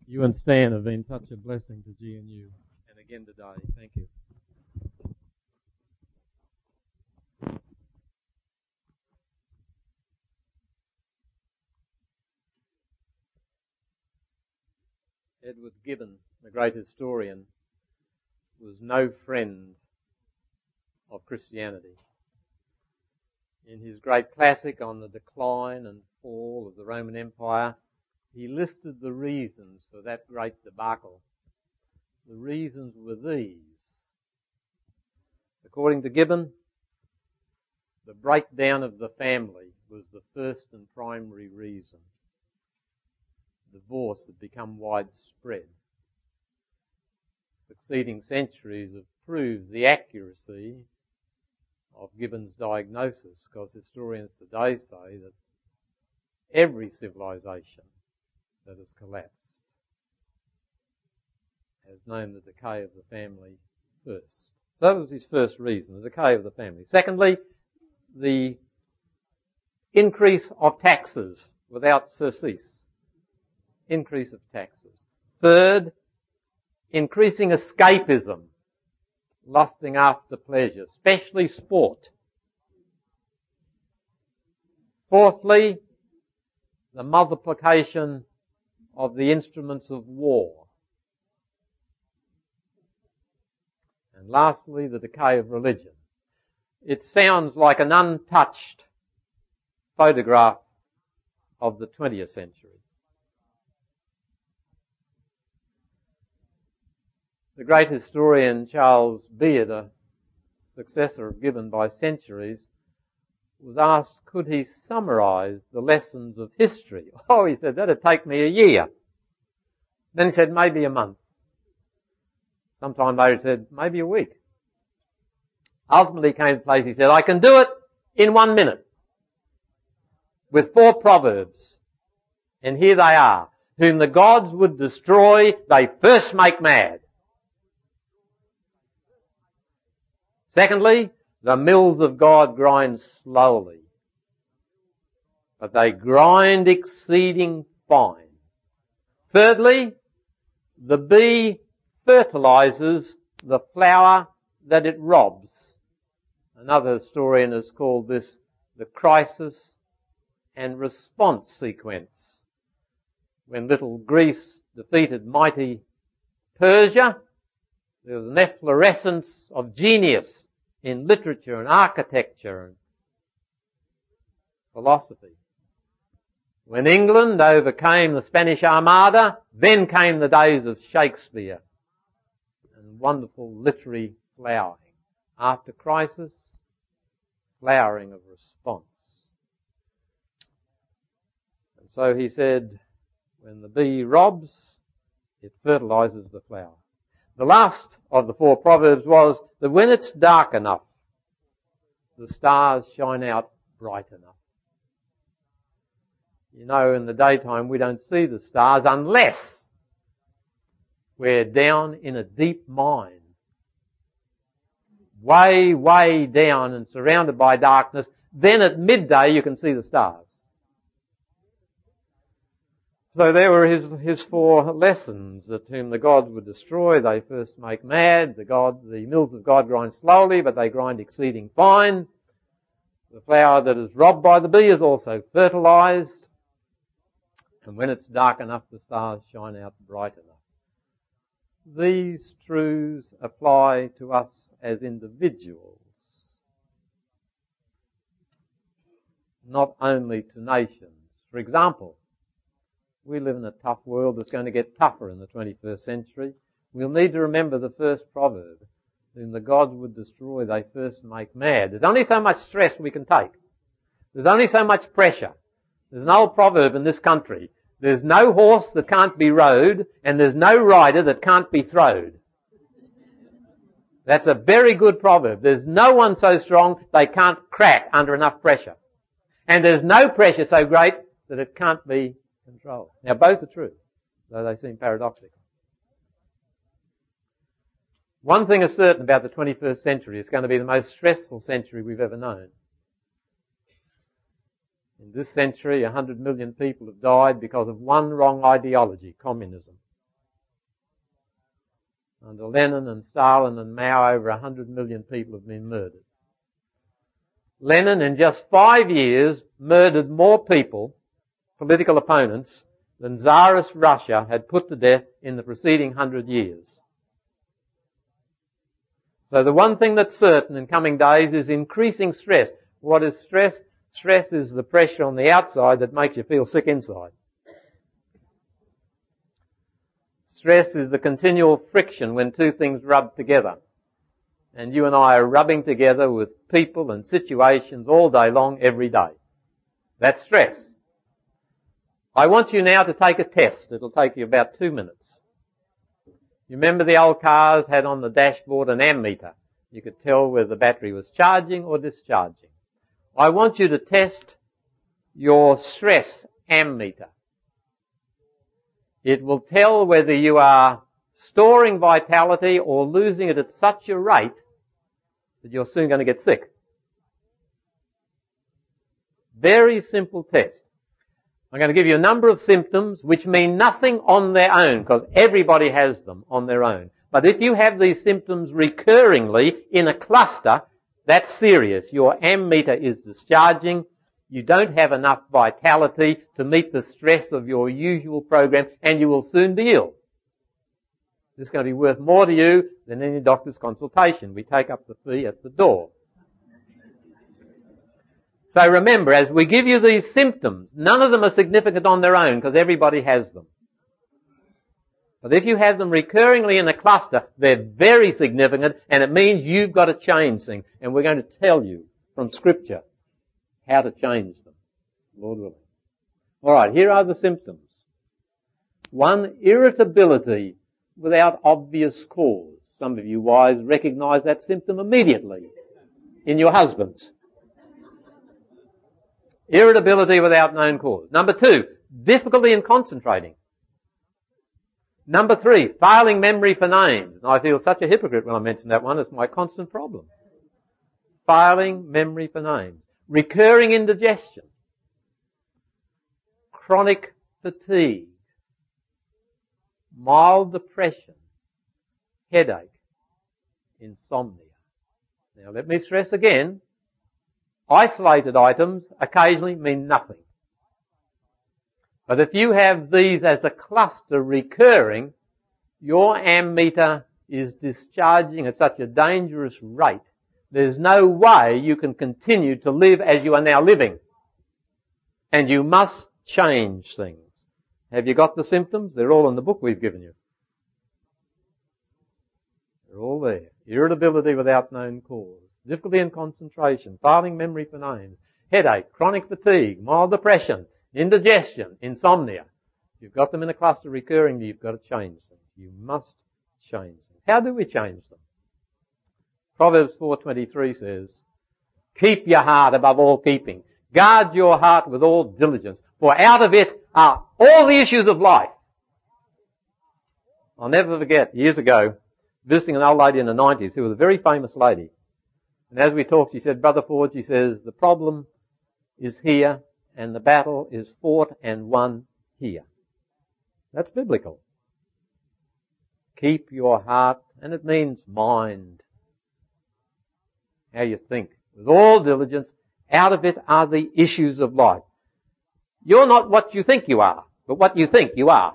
You and Stan have been such a blessing to GNU, and again today. Thank you. Edward Gibbon, the great historian, was no friend of Christianity. In his great classic on the decline and fall of the Roman Empire, he listed the reasons for that great debacle. The reasons were these. According to Gibbon, the breakdown of the family was the first and primary reason. Divorce had become widespread. Succeeding centuries have proved the accuracy of Gibbon's diagnosis, because historians today say that every civilization that has collapsed has known the decay of the family first. So that was his first reason, the decay of the family. Secondly, the increase of taxes without surcease. Increase of taxes. Third, increasing escapism, lusting after pleasure, especially sport. Fourthly, the multiplication of the instruments of war. And lastly, the decay of religion. It sounds like an untouched photograph of the 20th century. The great historian Charles Beard, a successor of Gibbon by centuries, was asked, could he summarise the lessons of history? Oh, he said, that'd take me a year. Then he said, maybe a month. Sometime later he said, maybe a week. Ultimately came to the place, he said, I can do it in 1 minute. With 4 proverbs. And here they are. Whom the gods would destroy, they first make mad. Secondly, the mills of God grind slowly, but they grind exceeding fine. Thirdly, the bee fertilizes the flower that it robs. Another historian has called this the crisis and response sequence. When little Greece defeated mighty Persia, there was an efflorescence of genius in literature and architecture and philosophy. When England overcame the Spanish Armada, then came the days of Shakespeare and wonderful literary flowering. After crisis, flowering of response. And so he said, when the bee robs, it fertilizes the flower. The last of the 4 proverbs was that when it's dark enough, the stars shine out bright enough. You know, in the daytime we don't see the stars unless we're down in a deep mine. Way, way down and surrounded by darkness. Then at midday you can see the stars. So there were his 4 lessons, that whom the gods would destroy, they first make mad. The mills of God grind slowly, but they grind exceeding fine. The flower that is robbed by the bee is also fertilized. And when it's dark enough, the stars shine out bright enough. These truths apply to us as individuals, not only to nations. For example, we live in a tough world that's going to get tougher in the 21st century. We'll need to remember the first proverb. Whom the gods would destroy, they first make mad. There's only so much stress we can take. There's only so much pressure. There's an old proverb in this country. There's no horse that can't be rode, and there's no rider that can't be throwed. That's a very good proverb. There's no one so strong they can't crack under enough pressure. And there's no pressure so great that it can't be controlled. Now both are true, though they seem paradoxical. One thing is certain about the 21st century. It's going to be the most stressful century we've ever known. In this century, 100 million people have died because of one wrong ideology, communism. Under Lenin and Stalin and Mao, over 100 million people have been murdered. Lenin, in just 5 years, murdered more people, political opponents, than Tsarist Russia had put to death in the preceding 100 years. So the one thing that's certain in coming days is increasing stress. What is stress? Stress is the pressure on the outside that makes you feel sick inside. Stress is the continual friction when two things rub together. And you and I are rubbing together with people and situations all day long, every day. That's stress. I want you now to take a test. It'll take you about 2 minutes. You remember the old cars had on the dashboard an ammeter. You could tell whether the battery was charging or discharging. I want you to test your stress ammeter. It will tell whether you are storing vitality or losing it at such a rate that you're soon going to get sick. Very simple test. I'm going to give you a number of symptoms which mean nothing on their own, because everybody has them on their own. But if you have these symptoms recurringly in a cluster, that's serious. Your ammeter is discharging. You don't have enough vitality to meet the stress of your usual program, and you will soon be ill. This is going to be worth more to you than any doctor's consultation. We take up the fee at the door. So remember, as we give you these symptoms, none of them are significant on their own because everybody has them. But if you have them recurringly in a cluster, they're very significant, and it means you've got to change things. And we're going to tell you from Scripture how to change them, Lord willing. All right, here are the symptoms. 1, irritability without obvious cause. Some of you wives recognize that symptom immediately in your husbands. Irritability without known cause. Number 2, difficulty in concentrating. Number 3, failing memory for names. And I feel such a hypocrite when I mention that one. It's my constant problem. Failing memory for names. Recurring indigestion. Chronic fatigue. Mild depression. Headache. Insomnia. Now let me stress again. Isolated items occasionally mean nothing. But if you have these as a cluster recurring, your ammeter is discharging at such a dangerous rate, there's no way you can continue to live as you are now living. And you must change things. Have you got the symptoms? They're all in the book we've given you. They're all there. Irritability without known cause. Difficulty in concentration, failing memory for names, headache, chronic fatigue, mild depression, indigestion, insomnia. If you've got them in a cluster recurring, you've got to change them. You must change them. How do we change them? Proverbs 4:23 says, keep your heart above all keeping. Guard your heart with all diligence, for out of it are all the issues of life. I'll never forget, years ago, visiting an old lady in the 90s who was a very famous lady. And as we talked, she said, Brother Ford, she says, the problem is here and the battle is fought and won here. That's biblical. Keep your heart, and it means mind. How you think. With all diligence, out of it are the issues of life. You're not what you think you are, but what you think you are.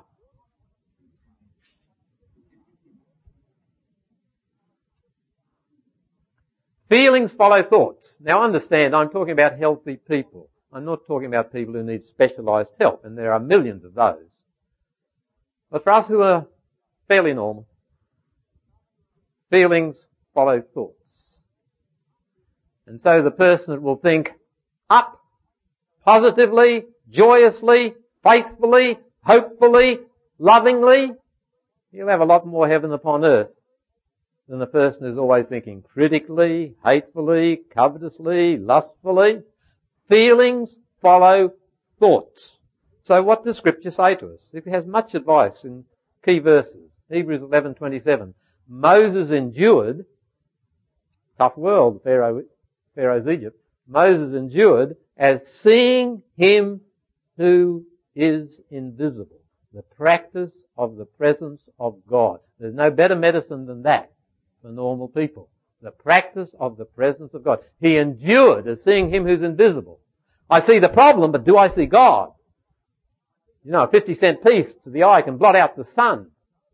Feelings follow thoughts. Now understand, I'm talking about healthy people. I'm not talking about people who need specialised help, and there are millions of those. But for us who are fairly normal, feelings follow thoughts. And so the person that will think up, positively, joyously, faithfully, hopefully, lovingly, he'll have a lot more heaven upon earth than the person who's always thinking critically, hatefully, covetously, lustfully. Feelings follow thoughts. So what does Scripture say to us? It has much advice in key verses. Hebrews 11:27. Moses endured, tough world, Pharaoh's Egypt. Moses endured as seeing him who is invisible. The practice of the presence of God. There's no better medicine than that for normal people. The practice of the presence of God. He endured as seeing Him who's invisible. I see the problem, but do I see God? You know, a 50-cent piece to the eye can blot out the sun.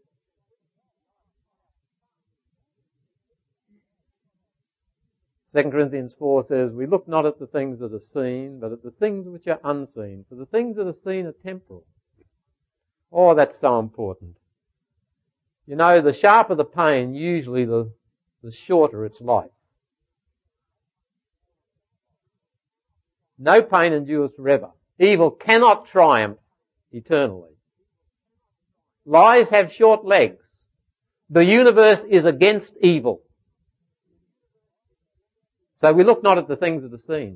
Second Corinthians 4 says, we look not at the things that are seen, but at the things which are unseen. For the things that are seen are temporal. Oh, that's so important. You know, the sharper the pain, usually the shorter its life. No pain endures forever. Evil cannot triumph eternally. Lies have short legs. The universe is against evil. So we look not at the things that are seen,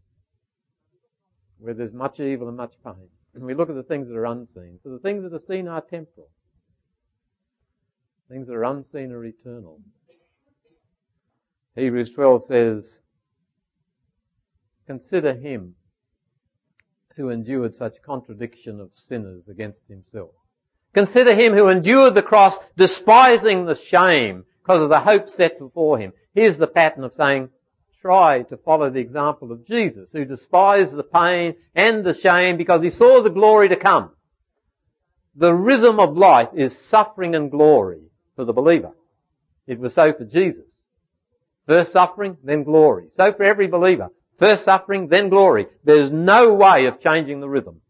where there's much evil and much pain. And we look at the things that are unseen. For the things that are seen are temporal. Things that are unseen are eternal. Hebrews 12 says, consider Him who endured such contradiction of sinners against Himself. Consider Him who endured the cross, despising the shame because of the hope set before Him. Here's the pattern of saying, try to follow the example of Jesus, who despised the pain and the shame because He saw the glory to come. The rhythm of life is suffering and glory for the believer. It was so for Jesus. First suffering, then glory. So for every believer. First suffering, then glory. There's no way of changing the rhythm.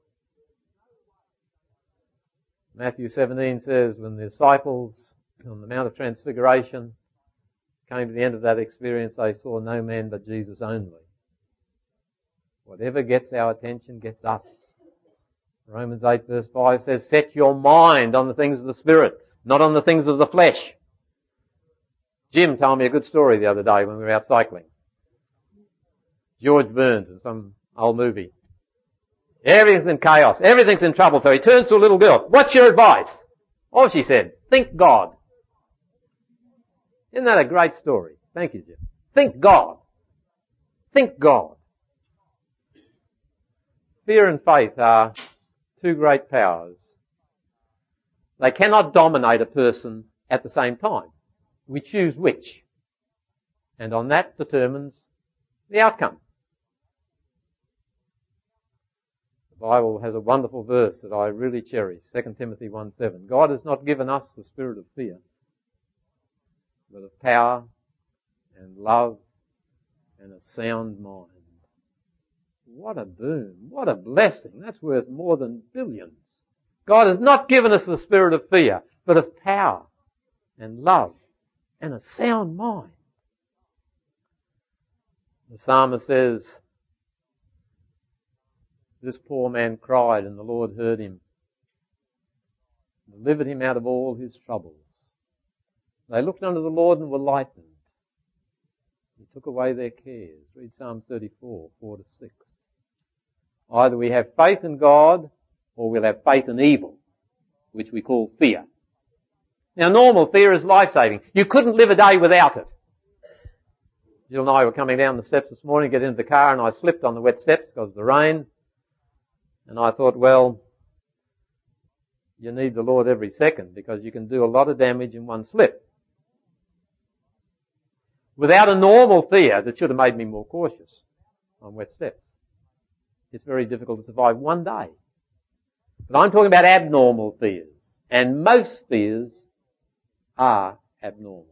Matthew 17 says, when the disciples on the Mount of Transfiguration came to the end of that experience, they saw no man but Jesus only. Whatever gets our attention gets us. Romans 8 verse 5 says, set your mind on the things of the Spirit, not on the things of the flesh. Jim told me a good story the other day when we were out cycling. George Burns in some old movie. Everything's in chaos. Everything's in trouble. So he turns to a little girl. What's your advice? Oh, she said, think God. Isn't that a great story? Thank you, Jim. Think God. Think God. Fear and faith are two great powers. They cannot dominate a person at the same time. We choose which. And on that determines the outcome. The Bible has a wonderful verse that I really cherish, 2 Timothy 1:7. God has not given us the spirit of fear, but of power and love and a sound mind. What a boon. What a blessing. That's worth more than billions. God has not given us the spirit of fear, but of power and love and a sound mind. The psalmist says, this poor man cried and the Lord heard him, delivered him out of all his troubles. They looked unto the Lord and were lightened. He took away their cares. Read Psalm 34, 4-6. Either we have faith in God or we'll have faith in evil, which we call fear. Now normal fear is life-saving. You couldn't live a day without it. Jill and I were coming down the steps this morning, get into the car, and I slipped on the wet steps because of the rain. And I thought, well, you need the Lord every second because you can do a lot of damage in one slip. Without a normal fear that should have made me more cautious on wet steps, it's very difficult to survive one day. But I'm talking about abnormal fears. And most fears are abnormal.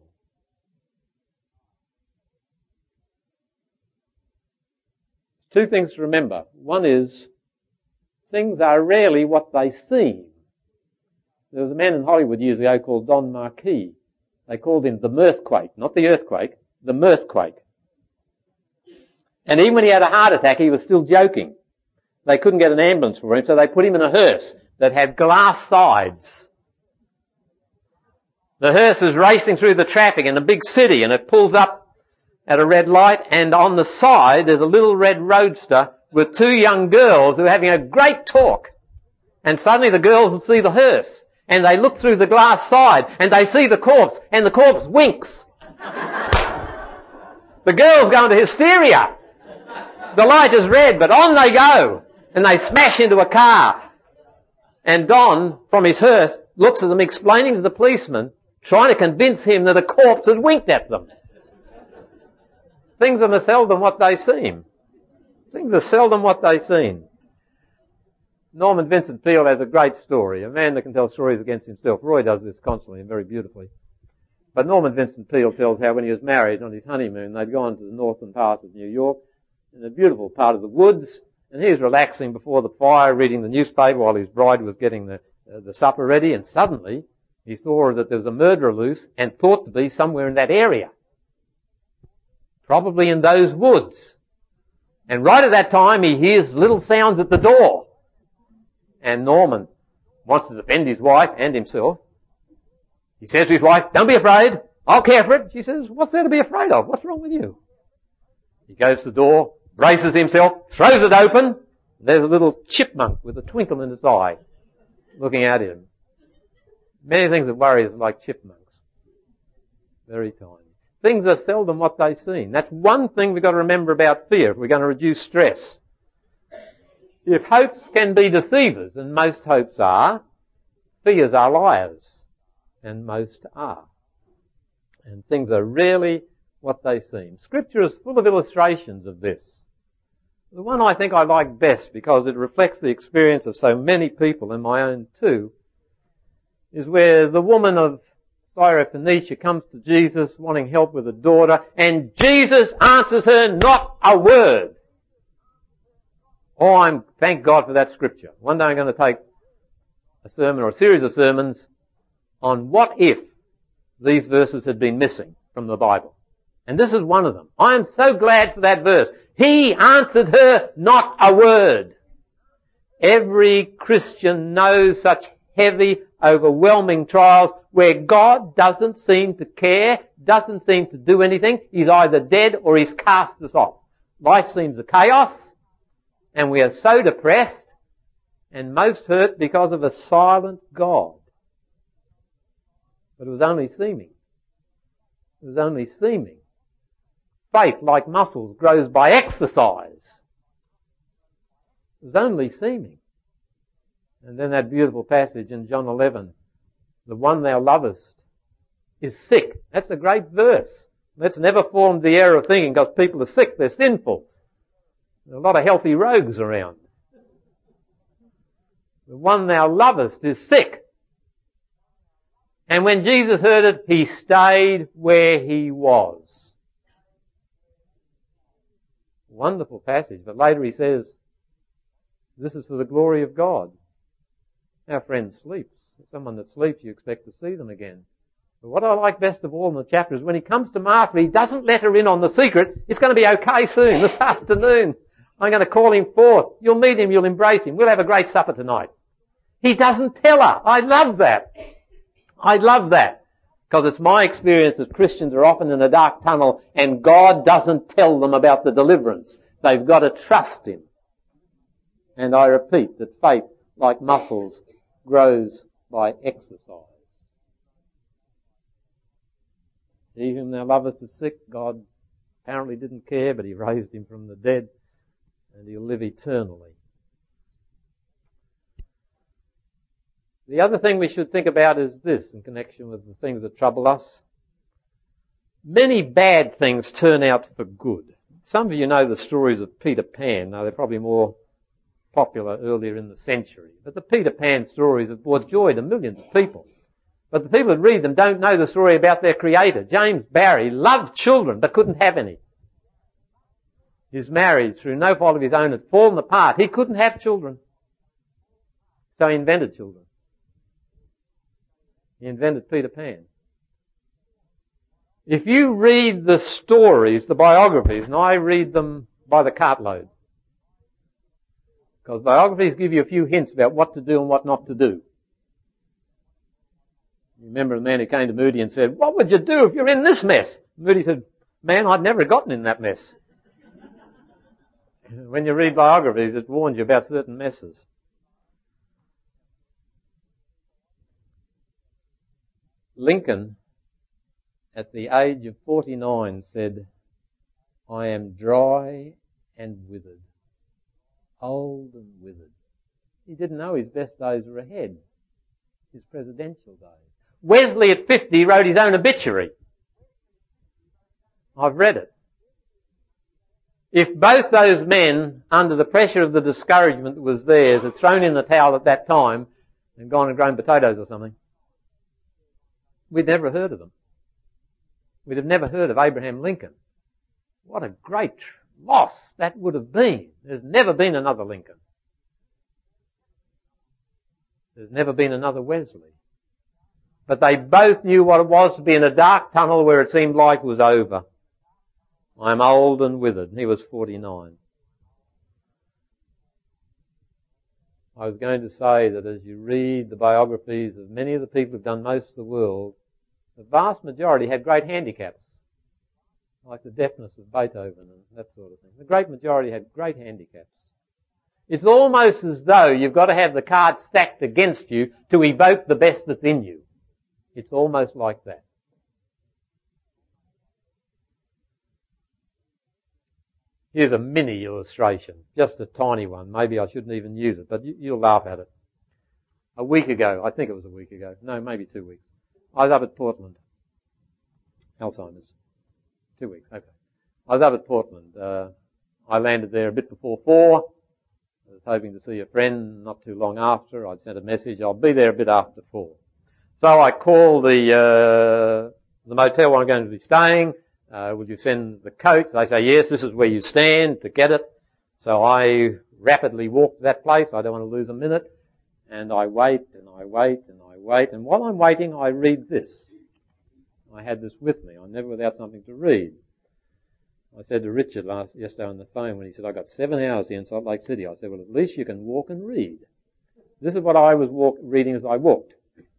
Two things to remember. One is, things are rarely what they seem. There was a man in Hollywood years ago called Don Marquis. They called him the Mirthquake, not the earthquake, the Mirthquake. And even when he had a heart attack, he was still joking. They couldn't get an ambulance for him, so they put him in a hearse that had glass sides. The hearse is racing through the traffic in a big city, and it pulls up at a red light, and on the side there's a little red roadster with two young girls who are having a great talk. And suddenly the girls will see the hearse, and they look through the glass side, and they see the corpse, and the corpse winks. The girls go into hysteria. The light is red, but on they go, and they smash into a car. And Don, from his hearse, looks at them explaining to the policeman, trying to convince him that a corpse had winked at them. Things are seldom what they seem. Things are seldom what they seem. Norman Vincent Peale has a great story, a man that can tell stories against himself. Roy does this constantly and very beautifully. But Norman Vincent Peale tells how when he was married on his honeymoon, they'd gone to the northern part of New York, in a beautiful part of the woods, and he was relaxing before the fire, reading the newspaper while his bride was getting the supper ready, and suddenly he saw that there was a murderer loose and thought to be somewhere in that area. Probably in those woods. And right at that time he hears little sounds at the door. And Norman wants to defend his wife and himself. He says to his wife, "Don't be afraid. I'll care for it." She says, "What's there to be afraid of? What's wrong with you?" He goes to the door, braces himself, throws it open. There's a little chipmunk with a twinkle in its eye looking at him. Many things that worry us like chipmunks. Very tiny. Things are seldom what they seem. That's one thing we've got to remember about fear if we're going to reduce stress. If hopes can be deceivers, and most hopes are, fears are liars, and most are. And things are rarely what they seem. Scripture is full of illustrations of this. The one I think I like best, because it reflects the experience of so many people, and my own too, is where the woman of Syrophoenicia comes to Jesus wanting help with a daughter, and Jesus answers her not a word. Oh, thank God for that scripture. One day I'm going to take a sermon or a series of sermons on what if these verses had been missing from the Bible. And this is one of them. I am so glad for that verse. He answered her not a word. Every Christian knows such heavy, overwhelming trials where God doesn't seem to care, doesn't seem to do anything. He's either dead or he's cast us off. Life seems a chaos, and we are so depressed and most hurt because of a silent God. But it was only seeming. It was only seeming. Faith, like muscles, grows by exercise. It was only seeming. And then that beautiful passage in John 11, the one thou lovest is sick. That's a great verse. Let's never form the error of thinking because people are sick, they're sinful. There are a lot of healthy rogues around. The one thou lovest is sick. And when Jesus heard it, he stayed where he was. Wonderful passage. But later he says, this is for the glory of God. Our friend sleeps. Someone that sleeps, you expect to see them again. But what I like best of all in the chapter is when he comes to Martha, he doesn't let her in on the secret. It's going to be okay soon, this afternoon. I'm going to call him forth. You'll meet him, you'll embrace him. We'll have a great supper tonight. He doesn't tell her. I love that. I love that. Because it's my experience that Christians are often in a dark tunnel and God doesn't tell them about the deliverance. They've got to trust him. And I repeat that faith, like muscles, grows by exercise. He whom thou lovest is sick. God apparently didn't care, but he raised him from the dead, and he'll live eternally. The other thing we should think about is this in connection with the things that trouble us. Many bad things turn out for good. Some of you know the stories of Peter Pan. Now, they're probably more popular earlier in the century. But the Peter Pan stories have brought joy to millions of people. But the people that read them don't know the story about their creator. James Barrie loved children but couldn't have any. His marriage, through no fault of his own, had fallen apart. He couldn't have children. So he invented children. He invented Peter Pan. If you read the stories, the biographies, and I read them by the cartload, because biographies give you a few hints about what to do and what not to do. You remember the man who came to Moody and said, "What would you do if you're in this mess?" Moody said, "Man, I'd never gotten in that mess." When you read biographies, it warns you about certain messes. Lincoln, at the age of 49, said, "I am dry and withered, old and withered. He didn't know his best days were ahead, his presidential days. Wesley at 50 wrote his own obituary. I've read it. If both those men, under the pressure of the discouragement that was theirs, had thrown in the towel at that time and gone and grown potatoes or something, we'd never heard of them. We'd have never heard of Abraham Lincoln. What a great loss that would have been. There's never been another Lincoln. There's never been another Wesley. But they both knew what it was to be in a dark tunnel where it seemed life was over. I'm old and withered. He was 49. I was going to say that as you read the biographies of many of the people who've done most of the world, the vast majority had great handicaps, like the deafness of Beethoven and that sort of thing. The great majority had great handicaps. It's almost as though you've got to have the cards stacked against you to evoke the best that's in you. It's almost like that. Here's a mini illustration, just a tiny one. Maybe I shouldn't even use it, but you'll laugh at it. A week ago, I think it was a week ago, no, maybe 2 weeks, I was up at Portland. Alzheimer's. 2 weeks, okay. I was up at Portland. I landed there a bit before 4. I was hoping to see a friend not too long after. I'd sent a message, I'll be there a bit after 4. So I called the motel where I'm going to be staying. Would you send the coach? They say, yes, this is where you stand to get it. So I rapidly walk to that place. I don't want to lose a minute. And I wait and I wait and I wait. And while I'm waiting, I read this. I had this with me. I'm never without something to read. I said to Richard yesterday on the phone when he said, I got 7 hours here in Salt Lake City. I said, well, at least you can walk and read. This is what I was reading as I walked.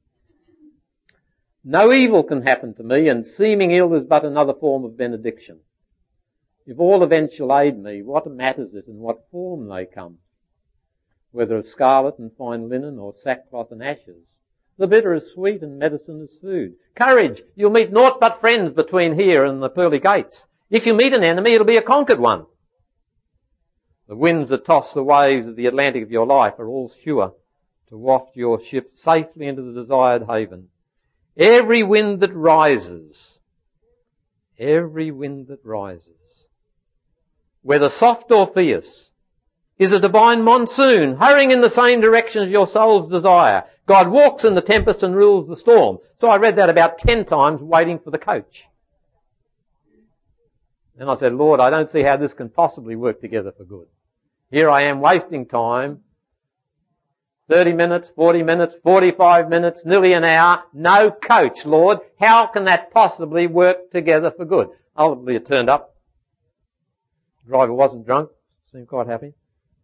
No evil can happen to me, and seeming ill is but another form of benediction. If all events shall aid me, what matters it in what form they come? Whether of scarlet and fine linen, or sackcloth and ashes. The bitter is sweet, and medicine is food. Courage! You'll meet naught but friends between here and the pearly gates. If you meet an enemy, it'll be a conquered one. The winds that toss the waves of the Atlantic of your life are all sure to waft your ship safely into the desired haven. Every wind that rises, whether soft or fierce, is a divine monsoon hurrying in the same direction as your soul's desire. God walks in the tempest and rules the storm. So I read that about 10 times waiting for the coach. Then I said, Lord, I don't see how this can possibly work together for good. Here I am wasting time. 30 minutes, 40 minutes, 45 minutes, nearly an hour. No coach, Lord. How can that possibly work together for good? Ultimately it turned up. The driver wasn't drunk. Seemed quite happy.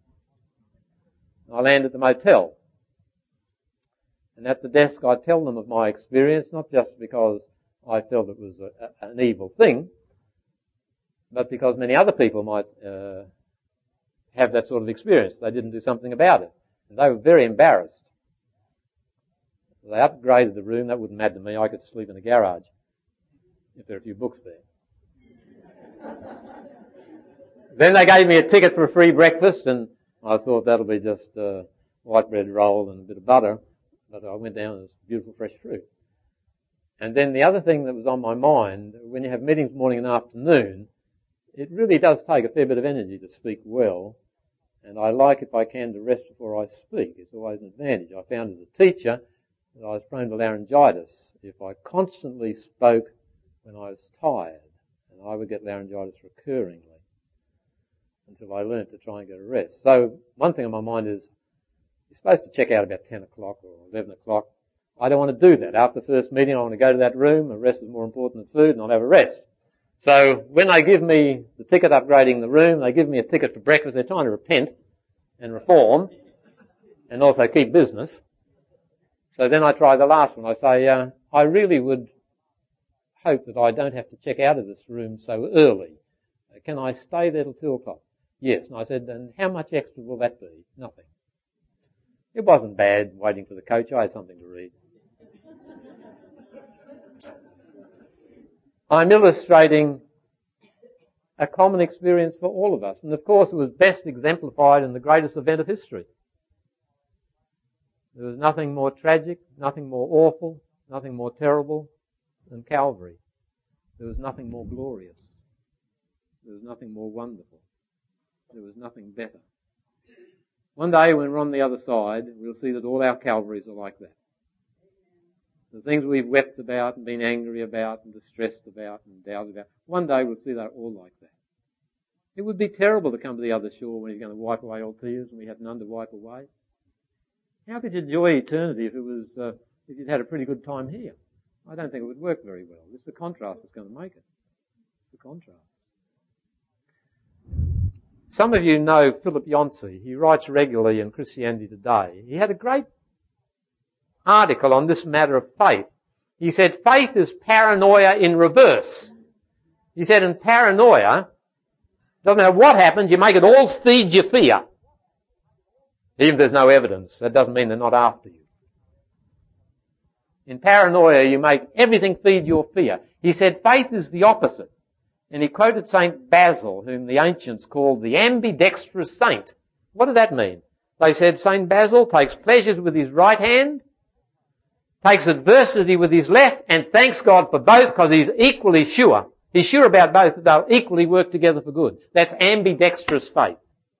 I landed at the motel. And at the desk I tell them of my experience, not just because I felt it was an evil thing, but because many other people might have that sort of experience. They didn't do something about it. And they were very embarrassed. They upgraded the room. That wouldn't matter to me. I could sleep in a garage if there are a few books there. Then they gave me a ticket for a free breakfast, and I thought that'll be just white bread roll and a bit of butter. But I went down and it was beautiful fresh fruit. And then the other thing that was on my mind, when you have meetings morning and afternoon, it really does take a fair bit of energy to speak well. And I like, if I can, to rest before I speak. It's always an advantage. I found as a teacher that I was prone to laryngitis if I constantly spoke when I was tired. And I would get laryngitis recurringly until I learned to try and get a rest. So one thing on my mind is, you're supposed to check out about 10 o'clock or 11 o'clock. I don't want to do that. After the first meeting, I want to go to that room. The rest is more important than food, and I'll have a rest. So when they give me the ticket upgrading the room, they give me a ticket for breakfast. They're trying to repent and reform and also keep business. So then I try the last one. I say, I really would hope that I don't have to check out of this room so early. Can I stay there till 2 o'clock? Yes. And I said, and how much extra will that be? Nothing. It wasn't bad waiting for the coach. I had something to read. I'm illustrating a common experience for all of us. And of course it was best exemplified in the greatest event of history. There was nothing more tragic, nothing more awful, nothing more terrible than Calvary. There was nothing more glorious. There was nothing more wonderful. There was nothing better. One day when we're on the other side, we'll see that all our Calvaries are like that. The things we've wept about and been angry about and distressed about and doubted about, one day we'll see they're all like that. It would be terrible to come to the other shore when he's going to wipe away all tears and we had none to wipe away. How could you enjoy eternity if you'd had a pretty good time here? I don't think it would work very well. It's the contrast that's going to make it. It's the contrast. Some of you know Philip Yancey. He writes regularly in Christianity Today. He had a great article on this matter of faith. He said, faith is paranoia in reverse. He said, in paranoia, doesn't matter what happens, you make it all feed your fear. Even if there's no evidence, that doesn't mean they're not after you. In paranoia, you make everything feed your fear. He said faith is the opposite. And he quoted St. Basil, whom the ancients called the ambidextrous saint. What did that mean? They said St. Basil takes pleasures with his right hand, takes adversity with his left, and thanks God for both because he's equally sure. He's sure about both, that they'll equally work together for good. That's ambidextrous faith.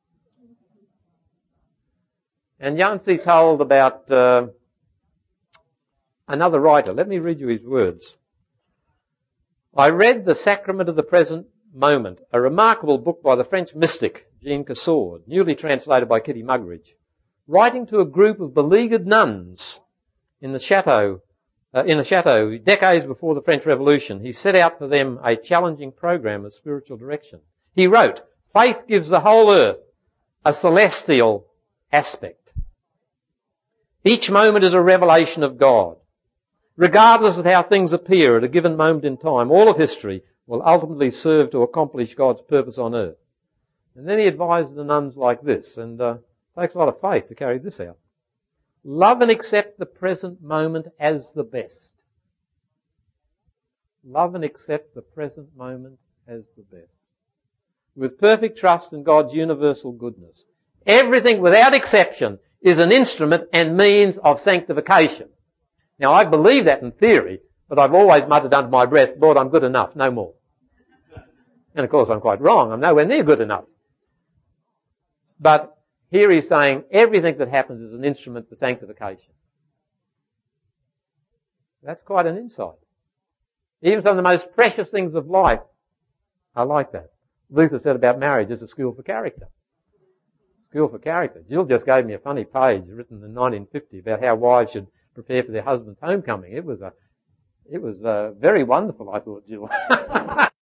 And Yancey told about another writer. Let me read you his words. I read The Sacrament of the Present Moment, a remarkable book by the French mystic Jean Cassord, newly translated by Kitty Muggeridge. Writing to a group of beleaguered nuns in a chateau decades before the French Revolution, he set out for them a challenging program of spiritual direction. He wrote, faith gives the whole earth a celestial aspect. Each moment is a revelation of God. Regardless of how things appear at a given moment in time, all of history will ultimately serve to accomplish God's purpose on earth. And then he advised the nuns like this, and it takes a lot of faith to carry this out. Love and accept the present moment as the best. Love and accept the present moment as the best. With perfect trust in God's universal goodness. Everything without exception is an instrument and means of sanctification. Now I believe that in theory, but I've always muttered under my breath, Lord, I'm good enough, no more. And of course I'm quite wrong, I'm nowhere near good enough. But here he's saying everything that happens is an instrument for sanctification. That's quite an insight. Even some of the most precious things of life are like that. Luther said about marriage is a school for character. School for character. Jill just gave me a funny page written in 1950 about how wives should prepare for their husband's homecoming. It was very wonderful, I thought, Jill.